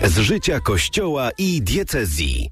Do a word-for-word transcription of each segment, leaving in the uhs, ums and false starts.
Z życia Kościoła i diecezji.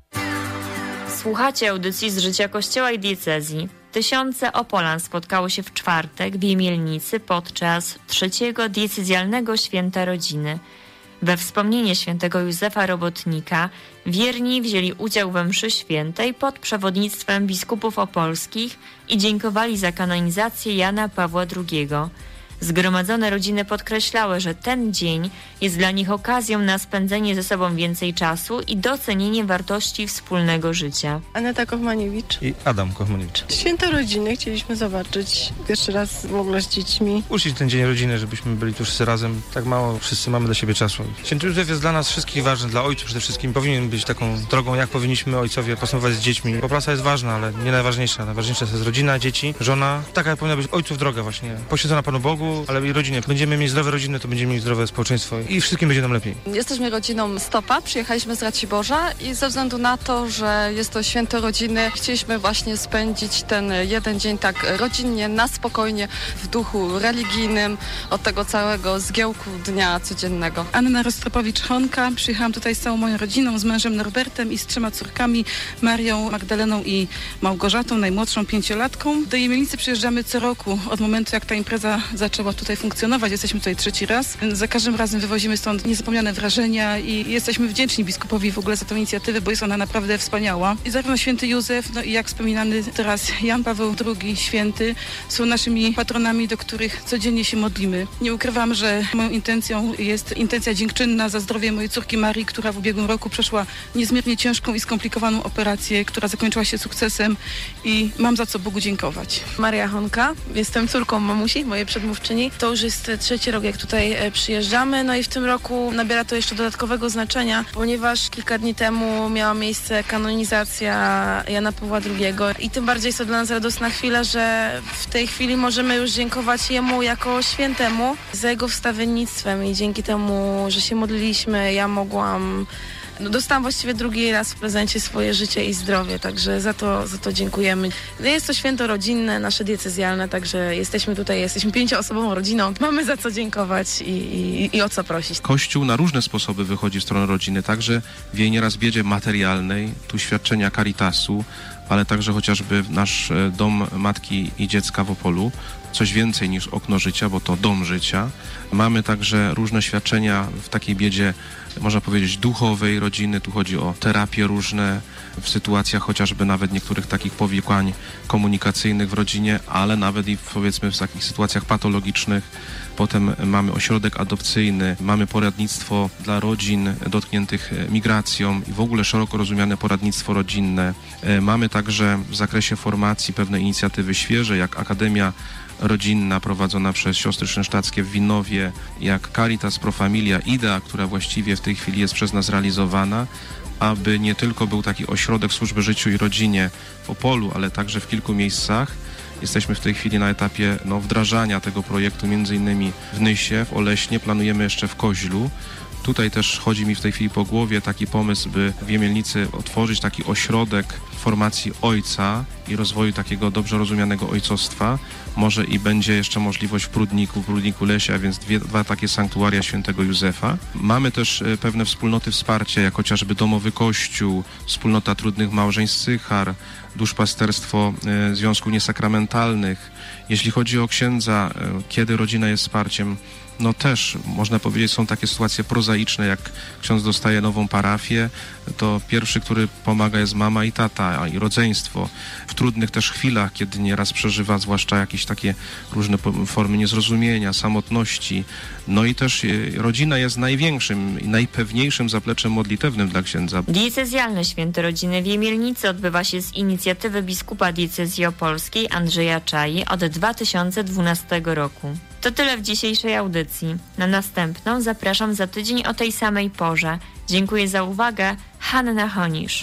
Słuchacie audycji z życia Kościoła i diecezji. Tysiące Opolan spotkało się w czwartek w Jemielnicy podczas trzeciego diecezjalnego Święta Rodziny. We wspomnienie świętego Józefa Robotnika wierni wzięli udział we mszy świętej pod przewodnictwem biskupów opolskich i dziękowali za kanonizację Jana Pawła drugiego. Zgromadzone rodziny podkreślały, że ten dzień jest dla nich okazją na spędzenie ze sobą więcej czasu i docenienie wartości wspólnego życia. Aneta Kochmaniewicz i Adam Kochmaniewicz. Święto rodziny chcieliśmy zobaczyć pierwszy raz w ogóle z dziećmi. Uczcić ten dzień rodziny, żebyśmy byli tu wszyscy razem. Tak mało wszyscy mamy dla siebie czasu. Święty Józef jest dla nas wszystkich ważny, dla ojców przede wszystkim. Powinien być taką drogą, jak powinniśmy ojcowie postępować z dziećmi. Bo praca jest ważna, ale nie najważniejsza. Najważniejsza jest rodzina, dzieci, żona. Taka powinna być ojców droga właśnie. Poświęcona Panu Bogu, ale i rodzinie. Będziemy mieć zdrowe rodziny, to będziemy mieć zdrowe społeczeństwo i wszystkim będzie nam lepiej. Jesteśmy rodziną Stopa, przyjechaliśmy z Raciborza i ze względu na to, że jest to święto rodziny, chcieliśmy właśnie spędzić ten jeden dzień tak rodzinnie, na spokojnie, w duchu religijnym, od tego całego zgiełku dnia codziennego. Anna Rostropowicz-Honka, przyjechałam tutaj z całą moją rodziną, z mężem Norbertem i z trzema córkami, Marią, Magdaleną i Małgorzatą, najmłodszą pięciolatką. Do Jemielnicy przyjeżdżamy co roku, od momentu jak ta impreza zaczęła tutaj funkcjonować. Jesteśmy tutaj trzeci raz. Za każdym razem wywozimy stąd niezapomniane wrażenia i jesteśmy wdzięczni biskupowi w ogóle za tę inicjatywę, bo jest ona naprawdę wspaniała. I zarówno święty Józef, no i jak wspominany teraz Jan Paweł drugi święty są naszymi patronami, do których codziennie się modlimy. Nie ukrywam, że moją intencją jest intencja dziękczynna za zdrowie mojej córki Marii, która w ubiegłym roku przeszła niezmiernie ciężką i skomplikowaną operację, która zakończyła się sukcesem i mam za co Bogu dziękować. Maria Honka, jestem córką mamusi, mojej przedmówczyni. To już jest trzeci rok, jak tutaj przyjeżdżamy, no i w tym roku nabiera to jeszcze dodatkowego znaczenia, ponieważ kilka dni temu miała miejsce kanonizacja Jana Pawła drugiego i tym bardziej jest to dla nas radosna chwila, że w tej chwili możemy już dziękować Jemu jako świętemu za Jego wstawiennictwem i dzięki temu, że się modliliśmy, ja mogłam No, dostałam właściwie drugi raz w prezencie swoje życie i zdrowie, także za to, za to dziękujemy. Jest to święto rodzinne, nasze diecezjalne, także jesteśmy tutaj, jesteśmy pięcioosobową rodziną. Mamy za co dziękować i, i, i o co prosić. Kościół na różne sposoby wychodzi w stronę rodziny, także w jej nieraz biedzie materialnej, tu świadczenia Caritasu, ale także chociażby nasz dom matki i dziecka w Opolu, coś więcej niż okno życia, bo to dom życia. Mamy także różne świadczenia w takiej biedzie, można powiedzieć, duchowej rodziny. Tu chodzi o terapie różne w sytuacjach chociażby nawet niektórych takich powikłań komunikacyjnych w rodzinie, ale nawet i powiedzmy w takich sytuacjach patologicznych. Potem mamy ośrodek adopcyjny, mamy poradnictwo dla rodzin dotkniętych migracją i w ogóle szeroko rozumiane poradnictwo rodzinne. Mamy także w zakresie formacji pewne inicjatywy świeże, jak Akademia Rodzinna prowadzona przez siostry szynsztackie w Winowie, jak Caritas Pro Familia, idea, która właściwie w tej chwili jest przez nas realizowana, aby nie tylko był taki ośrodek służby życiu i rodzinie w Opolu, ale także w kilku miejscach. Jesteśmy w tej chwili na etapie no, wdrażania tego projektu, między innymi w Nysie, w Oleśnie, planujemy jeszcze w Koźlu. Tutaj też chodzi mi w tej chwili po głowie taki pomysł, by w Jemielnicy otworzyć taki ośrodek formacji ojca i rozwoju takiego dobrze rozumianego ojcostwa. Może i będzie jeszcze możliwość w Prudniku, w Prudniku Lesie, a więc dwie, dwa takie sanktuaria świętego Józefa. Mamy też pewne wspólnoty wsparcia, jak chociażby Domowy Kościół, Wspólnota Trudnych Małżeństw Sychar, Duszpasterstwo Związków Niesakramentalnych. Jeśli chodzi o księdza, kiedy rodzina jest wsparciem, no też można powiedzieć, są takie sytuacje prozaiczne, jak ksiądz dostaje nową parafię, to pierwszy, który pomaga, jest mama i tata, i rodzeństwo. W trudnych też chwilach, kiedy nieraz przeżywa zwłaszcza jakieś takie różne formy niezrozumienia, samotności, no i też rodzina jest największym i najpewniejszym zapleczem modlitewnym dla księdza. Diecezjalne Święto Rodziny w Jemielnicy odbywa się z inicjatywy biskupa diecezji opolskiej Andrzeja Czai od dwa tysiące dwunastego roku. To tyle w dzisiejszej audycji. Na następną zapraszam za tydzień o tej samej porze. Dziękuję za uwagę. Hanna Honisz.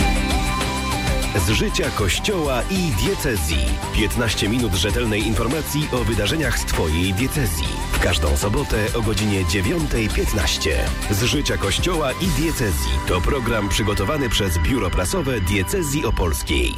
Z życia Kościoła i diecezji. piętnaście minut rzetelnej informacji o wydarzeniach z Twojej diecezji. W każdą sobotę o godzinie dziewiąta piętnaście. Z życia Kościoła i diecezji to program przygotowany przez Biuro Prasowe Diecezji Opolskiej.